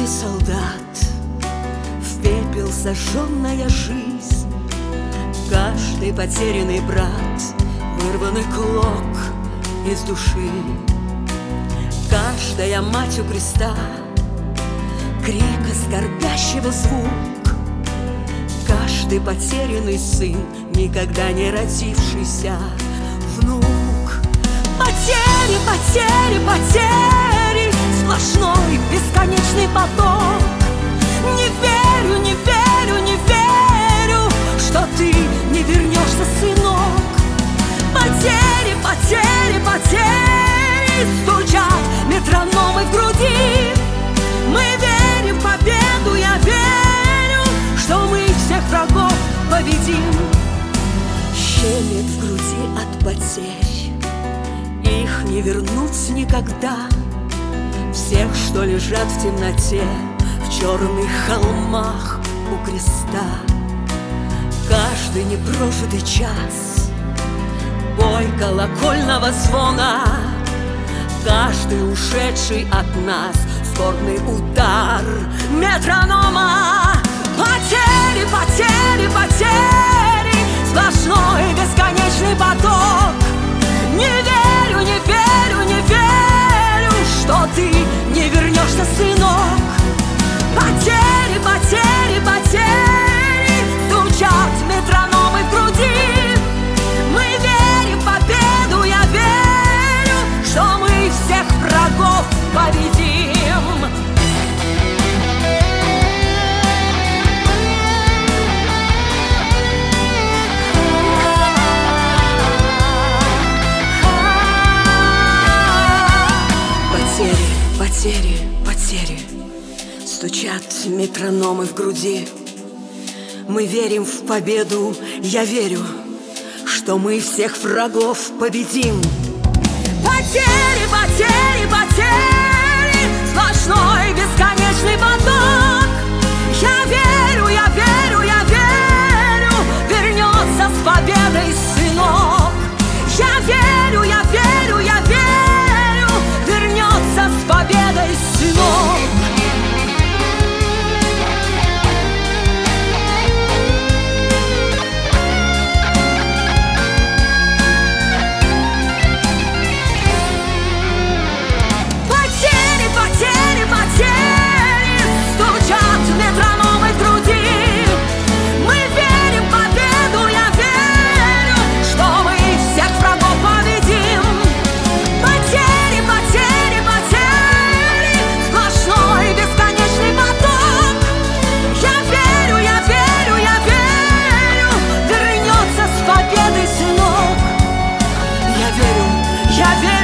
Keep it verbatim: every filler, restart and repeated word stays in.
солдат, в пепел сожженная жизнь, каждый потерянный брат, вырванный клок из души, каждая мать у креста, крика скорбящего звук, каждый потерянный сын, никогда не родившийся внук. Потери, потери, потери, сплошной бесконечный поток. Не верю, не верю, не верю, что ты не вернешься, сынок. Потери, потери, потери, стучат метрономы в груди. Мы верим в победу, я верю, что мы всех врагов победим. Щемит в груди от потерь, их не вернуть никогда. Всех, что лежат в темноте, в черных холмах у креста. Каждый непрожитый час, бой колокольного звона, каждый ушедший от нас скорбный удар метронома. Потери, потери, потери, сплошной бесконечный поток. Не верю, не верю, не верю, что ты не вернешься, сынок. Потери, потери, потери, стучат метрономы в груди. Мы верим в победу, я верю, что мы всех врагов победим. Потери, потери, стучат метрономы в груди. Мы верим в победу, я верю, что мы всех врагов победим. Потери, потери, потери, сплошной бесконечный поток. Я верю, я верю, я верю, вернется с победой сынок. Я верю, я верю, я верю, вернется с победой сынок. Потери, потери, потери, стучат метрономы в груди. Мы верим в победу, я верю, что мы всех врагов победим. Потери, потери, потери, сплошной бесконечный поток. Я верю, я верю, я верю, вернется с победой сынок. Я верю, я верю.